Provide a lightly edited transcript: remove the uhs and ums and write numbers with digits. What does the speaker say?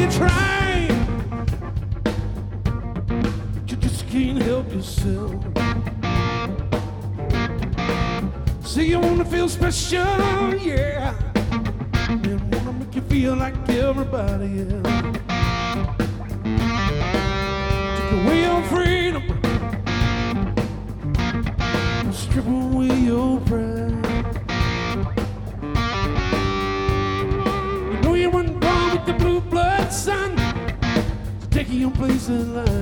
you try, but you just can't help yourself. See, you wanna feel special, yeah, and wanna make you feel like everybody else. Take away your freedom, strip away your pride. You know you weren't born with the blue blood, son, so take your place in line.